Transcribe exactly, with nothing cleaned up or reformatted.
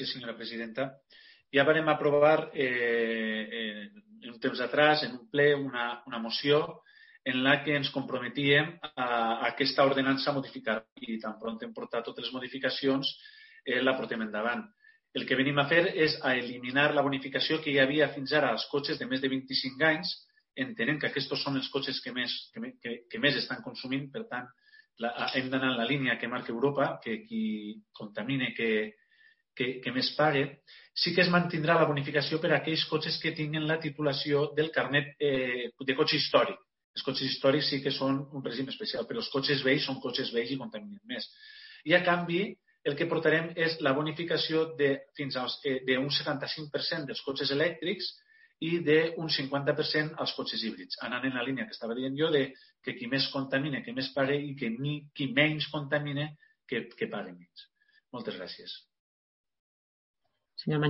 gràcies, senyora presidenta. Ja vam aprovar eh, eh, un temps atrás, en un ple, una, una moció en la que ens comprometíem a, a aquesta ordenança a modificar i tan pront hem portat totes les modificacions eh, la portem endavant. El que venim a fer és a eliminar la bonificació que hi havia fins ara als cotxes de més de vint-i-cinc anys, entenent que aquests són els cotxes que més, que, que, que més estan consumint, per tant, la, hem d'anar en la línia que marca Europa, que qui contamine que, que, que més pague. Sí que es mantindrà la bonificació per a aquells cotxes que tinguin la titulació del carnet eh, de cotxe històric. Els cotxes històrics sí que són un règim especial, però els cotxes vells són cotxes vells i contaminen més. I a canvi, el que portarem és la bonificació de fins als, eh, d'un setanta-cinc per cent dels cotxes elèctrics i d'un cinquanta per cent als cotxes híbrids, anant en la línia que estava dient jo de que qui més contamine, que més pague i que ni, qui menys contamine, que, que pague menys. Moltes gràcies. Senyor